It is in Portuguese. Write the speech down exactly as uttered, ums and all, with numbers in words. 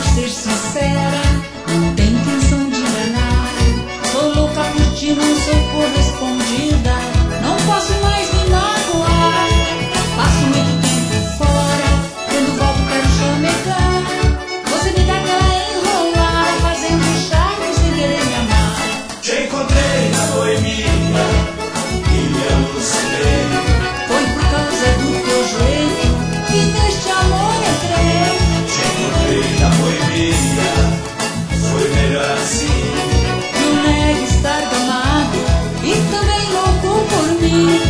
ser sincera, não tem intenção de enganar. Sou louca por ti, não sou correspondida, não posso mais me magoar. Passo muito tempo fora, quando volto quero chamegar. Você me dá aquela enrolada, fazendo charme sem querer me amar. Te encontrei na boemia e me alucinei. Foi por causa do teu jeito que neste amor entrei. Te encontrei na boemia, foi melhor assim. Não negue estar gamado e também louco por mim.